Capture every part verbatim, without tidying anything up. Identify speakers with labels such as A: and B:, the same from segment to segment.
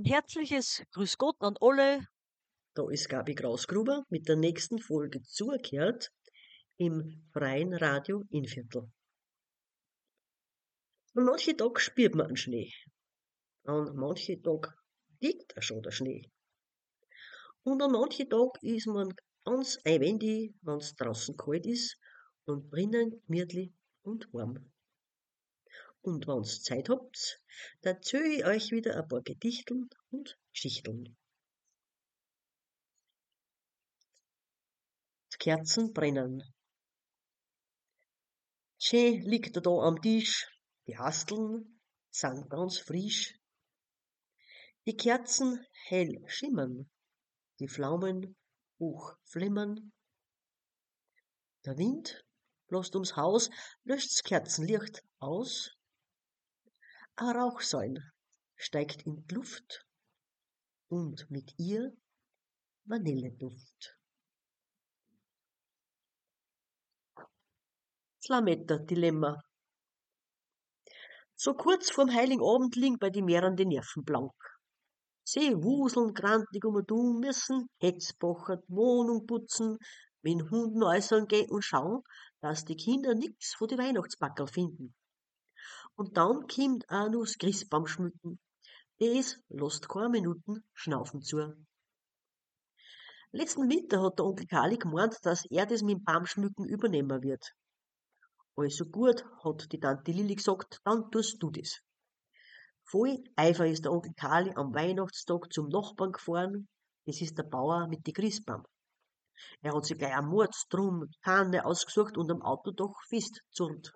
A: Ein herzliches Grüß Gott an alle.
B: Da ist Gabi Grausgruber mit der nächsten Folge zugekehrt im freien Radio Innviertel. An manchen Tag spürt man einen Schnee, an manchen Tag liegt er schon der Schnee. Und an manchen Tag ist man ganz einwendig, wenn's draußen kalt ist und drinnen gemütlich und warm. Und wenn's Zeit habt, da erzähl ich euch wieder ein paar Gedichteln und Geschichteln. Die Kerzen brennen. Schön liegt er da am Tisch, die Asteln sind ganz frisch. Die Kerzen hell schimmern, die Flammen hoch flimmern. Der Wind bläst ums Haus, löscht's Kerzenlicht aus. A Rauchsäule steigt in die Luft und mit ihr Vanilleduft. Das Lametta-Dilemma. So kurz vorm Heiligen Abend liegen bei die Meeren die Nerven blank. Sie wuseln grantig um und um, müssen Hetzbacher die Wohnung putzen, mit den Hunden äußern gehen und schauen, dass die Kinder nix von die Weihnachtsbackerl finden. Und dann kommt auch noch das Christbaum schmücken. Das lässt keine Minuten Schnaufen zu. Letzten Winter hat der Onkel Kali gemeint, dass er das mit dem Baumschmücken übernehmen wird. Also gut, hat die Tante Lilli gesagt, dann tust du das. Voll Eifer ist der Onkel Kali am Weihnachtstag zum Nachbarn gefahren. Das ist der Bauer mit die Christbaum. Er hat sich gleich am Mordstrom Tanne ausgesucht und am Autodach festzurrt.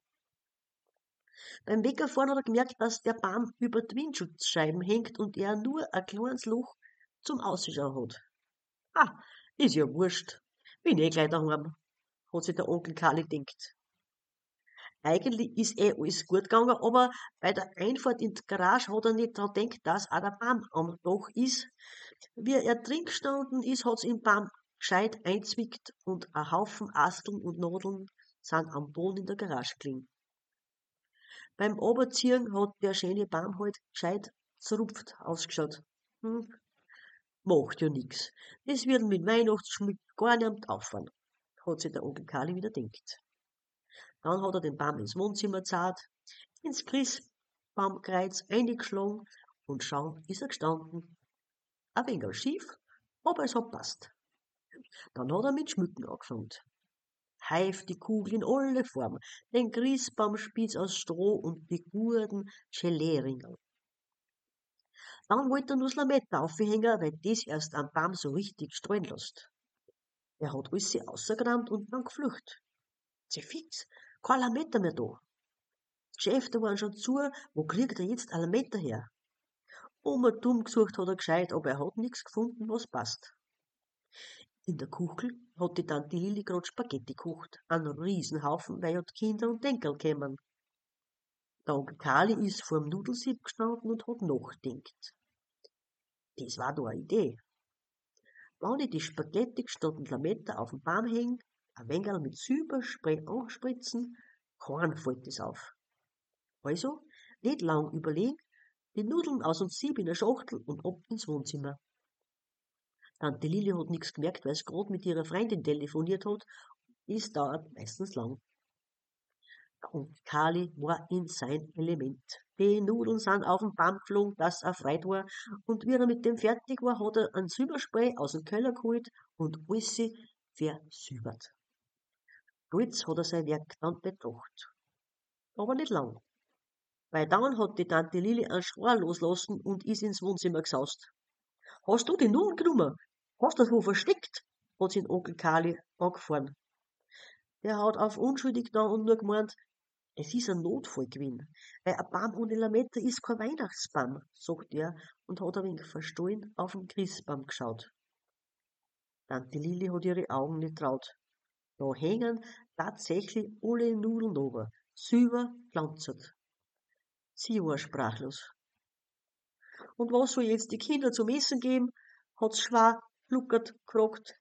B: Beim Wegfahren hat er gemerkt, dass der Baum über die Windschutzscheiben hängt und er nur ein kleines Loch zum Ausschauen hat. Ah, ist ja wurscht. Bin eh gleich daheim, hat sich der Onkel Kali gedacht. Eigentlich ist eh alles gut gegangen, aber bei der Einfahrt in die Garage hat er nicht dran gedacht, dass auch der Baum am Dach ist. Wie er drin gestanden ist, hat's im Baum gescheit einzwickt und ein Haufen Asteln und Nadeln sind am Boden in der Garage gelegen. Beim Oberziehen hat der schöne Baum halt gescheit zerrupft ausgeschaut. Hm, macht ja nix. Das wird mit Weihnachtsschmuck gar nicht auffallen, hat sich der Onkel Kali wieder denkt. Dann hat er den Baum ins Wohnzimmer zahlt, ins Christbaumkreuz eingeschlagen und schau ist er gestanden. Ein wenig schief, aber es hat passt. Dann hat er mit Schmücken angefangen. Heif die Kugel in alle Formen, den Christbaumspitz aus Stroh und die guten Gelee-Ringel. Dann wollte er nur das Lametta aufhängen, weil das erst am Baum so richtig strahlen lässt. Er hat alles ausgerammt und dann geflucht. Sie fix, kein Lametta mehr da. Die Geschäfte waren schon zu, wo kriegt er jetzt ein Lametta her? Oma dumm gesucht hat er gescheit, aber er hat nichts gefunden, was passt. In der Kuchel hat die Tante Lilli grad Spaghetti gekocht, einen Riesenhaufen, weil ja die Kinder und Enkel kämen. Der Onkel Kali ist vorm Nudelsieb gestanden und hat nachdenkt. Das war doch eine Idee. Wenn ich die Spaghetti statt ein Lametta auf den Baum häng, ein wenig mit Silberspray anspritzen, kein fällt das auf. Also, nicht lang überlegen, die Nudeln aus dem Sieb in der Schachtel und ab ins Wohnzimmer. Tante Lilli hat nichts gemerkt, weil sie gerade mit ihrer Freundin telefoniert hat. Das dauert meistens lang. Und Kali war in sein Element. Die Nudeln sind auf den Baum geflogen, dass er frei war. Und wie er mit dem fertig war, hat er einen Silberspray aus dem Keller geholt und alles versilbert. Stolz hat er sein Werk dann betracht. Aber nicht lang. Weil dann hat die Tante Lilli einen Schwar loslassen und ist ins Wohnzimmer gesaust. Hast du die Nudeln genommen? Hast du das wo versteckt? Hat sein Onkel Kali angefahren. Der hat auf unschuldig da und nur gemeint, es ist ein Notfall gewesen. Weil ein Baum ohne Lametta ist kein Weihnachtsbaum, sagt er und hat ein wenig verstohlen auf den Christbaum geschaut. Tante Lilli hat ihre Augen nicht traut. Da hängen tatsächlich alle Nudeln oben, silber glanzert. Sie war sprachlos. Und was soll jetzt die Kinder zum Essen geben? Hat's schwer, gluckert, gefragt.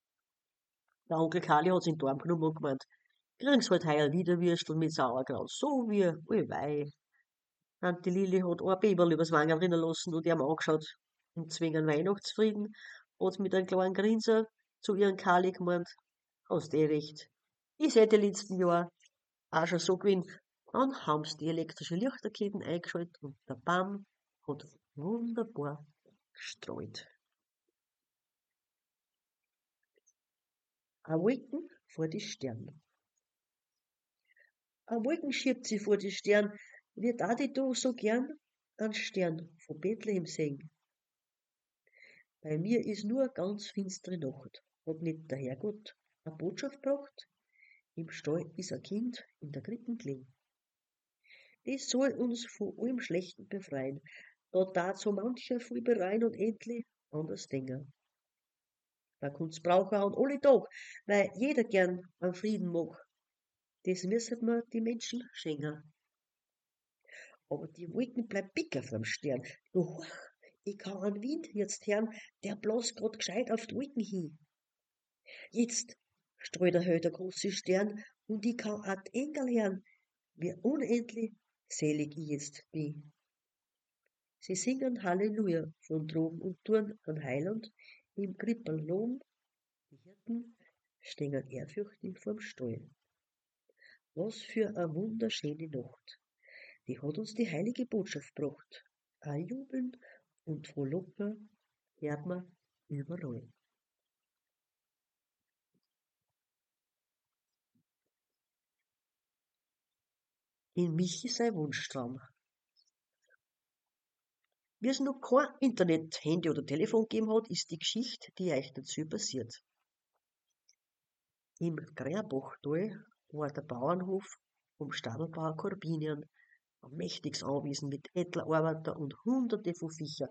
B: Der Onkel Kali hat's in den Arm genommen und gemeint, kriegen's halt heuer wieder Würstel mit Sauerkraut, so wie, ui wei. Tante Lilli hat ein Babyl übers Wangen rinnen lassen und ihm angeschaut. Im Zwingen Weihnachtsfrieden hat's mit einem kleinen Grinser zu ihren Kali gemeint, hast eh recht. Ich seh die letzten Jahr auch schon so gewesen. Dann haben's die elektrische Lichterketten eingeschaltet und der Baum hat wunderbar gestrahlt. Ein Wolken vor die Sterne. Ein Wolken schiebt sie vor die Sterne, wird auch die du so gern einen Stern von Bethlehem sehen. Bei mir ist nur ganz finstere Nacht, hat nicht der Herrgott eine Botschaft gebracht? Im Stall ist ein Kind in der Krippe gelegen. Das soll uns von allem Schlechten befreien. Da tat so mancher viel bereuen und endlich anders denken. Da kann's brauchen an alle Tag, weil jeder gern einen Frieden mag. Das müssen wir die Menschen schenken. Aber die Wolken bleibt bicker vom Stern. Du hoch, ich kann einen Wind jetzt hören, der bloß grad gescheit auf die Wolken hin. Jetzt streut er halt der große Stern und ich kann auch die Engel hören, wie unendlich selig ich jetzt bin. Sie singen Halleluja von droben und tun an Heiland im Krippel loben. Die Hirten stehen ehrfürchtig vorm Stall. Was für eine wunderschöne Nacht. Die hat uns die heilige Botschaft gebracht. Ein Jubeln und Frohlocken hört man überall. In Michi sein Wunschtraum. Wie es noch kein Internet, Handy oder Telefon gegeben hat, ist die Geschichte, die euch dazu passiert. Im Greerbachtal war der Bauernhof vom Stadelbauer Korbinian ein mächtiges Anwesen mit etlichen Arbeiter und hunderte von Viecher.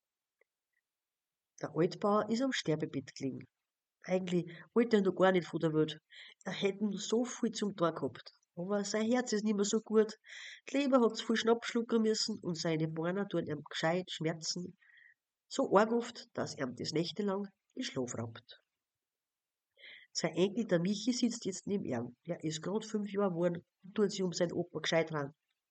B: Der Altbauer ist am Sterbebett gelegen. Eigentlich wollte er noch gar nicht von der Welt. Er hätte noch so viel zum Tor gehabt. Aber sein Herz ist nicht mehr so gut. Die Leber hat zu viel Schnaps schlucken müssen und seine Beine tun ihm gescheit schmerzen. So arg oft, dass ihm das nächtelang den Schlaf raubt. Sein Enkel, der Michi, sitzt jetzt neben ihm. Der ist grad fünf Jahre geworden und tut sich um seinen Opa gescheit ran.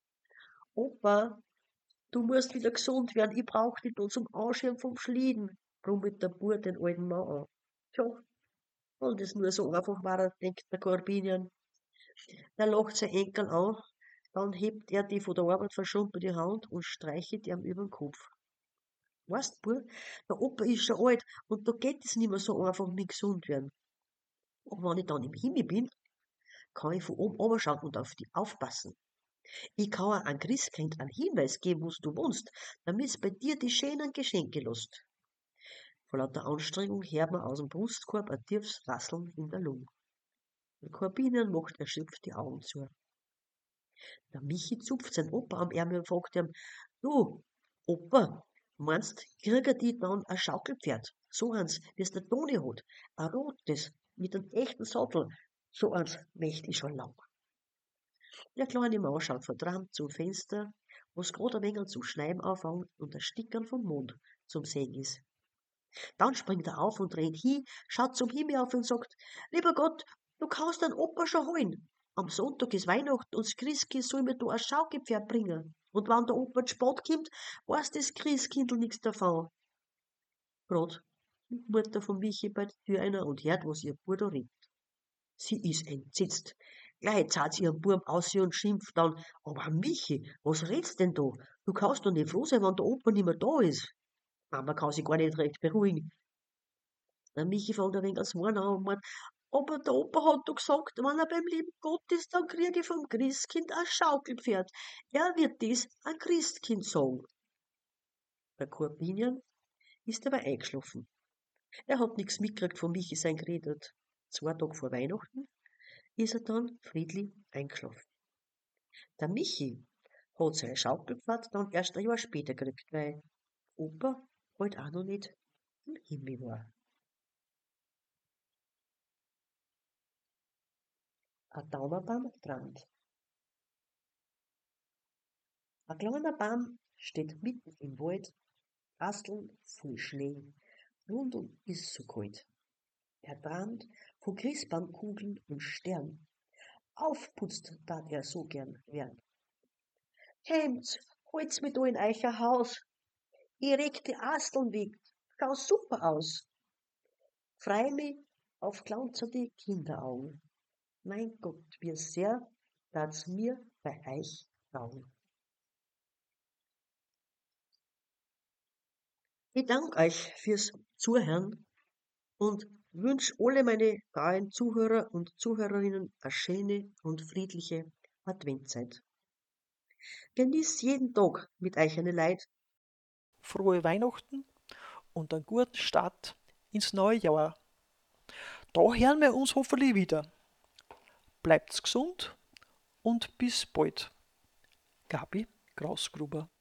B: Opa, du musst wieder gesund werden, ich brauch dich nur zum Anschauen vom Schlieden, brummelt der Bub den alten Mann an. Tja, weil das nur so einfach war, denkt der Korbinian. Er lacht sein Enkel an, dann hebt er die von der Arbeit verschrumperte Hand und streichelt ihm übern Kopf. Weißt, Bub, der Opa ist schon alt und da geht es nicht mehr so einfach mit gesund werden. Und wenn ich dann im Himmel bin, kann ich von oben runterschauen und auf dich aufpassen. Ich kann auch an Christkind einen Hinweis geben, wo du wohnst, damit's bei dir die schönen Geschenke lässt. Vor lauter Anstrengung hört man aus dem Brustkorb ein tiefes Rasseln in der Lunge. Der Korbinian macht erschöpft die Augen zu. Der Michi zupft sein Opa am Ärmel und fragt ihm, du, Opa, meinst, krieg ich die dann ein Schaukelpferd? So eins, wie's der Toni hat. Ein rotes, mit einem echten Sattel. So eins möcht ich schon lang. Der kleine Maus schaut verträumt zum Fenster, wo's grad ein wenig zu schneien anfängt und der Stickern vom Mond zum Sehen ist. Dann springt er auf und rennt hin, schaut zum Himmel auf und sagt, lieber Gott, du kannst deinen Opa schon holen. Am Sonntag ist Weihnachten und das Christkind soll mir da ein Schaukelpferd bringen. Und wenn der Opa zu spät kommt, weiß das Christkindl nix davon. Grad die Mutter von Michi bei der Tür einer und hört, was ihr Bub da redet. Sie ist entsetzt. Gleich zahlt sie ihren Bub aus und schimpft dann, aber Michi, was redst denn da? Du kannst doch nicht froh sein, wenn der Opa nicht mehr da ist. Mama kann sich gar nicht recht beruhigen. Der Michi fängt ein wenig ans Weinen an und meint, aber der Opa hat doch gesagt, wenn er beim lieben Gott ist, dann krieg ich vom Christkind ein Schaukelpferd. Er wird dies ein Christkind sagen. Der Korbinian ist aber eingeschlafen. Er hat nichts mitgekriegt von Michi sein geredet. Zwei Tage vor Weihnachten ist er dann friedlich eingeschlafen. Der Michi hat sein Schaukelpferd dann erst ein Jahr später gekriegt, weil Opa halt auch noch nicht im Himmel war. Ein Daumerbaum träumt. Ein kleiner Baum steht mitten im Wald, Asteln voll Schnee, rundum ist so kalt. Er träumt von Christbaumkugeln und Sternen. Aufputzt tat er so gern werden. Hemd, holt's mit da in euer Haus. Ich reg die Asteln weg. Schau super aus. Freu mich auf glanzende Kinderaugen. Mein Gott, wie sehr tat's mir bei euch taugen. Ich danke euch fürs Zuhören und wünsche alle meine treuen Zuhörer und Zuhörerinnen eine schöne und friedliche Adventzeit. Genießt jeden Tag mit euch eine Leid.
C: Frohe Weihnachten und einen guten Start ins neue Jahr. Da hören wir uns hoffentlich wieder. Bleibt's gesund und bis bald. Gabi Grausgruber.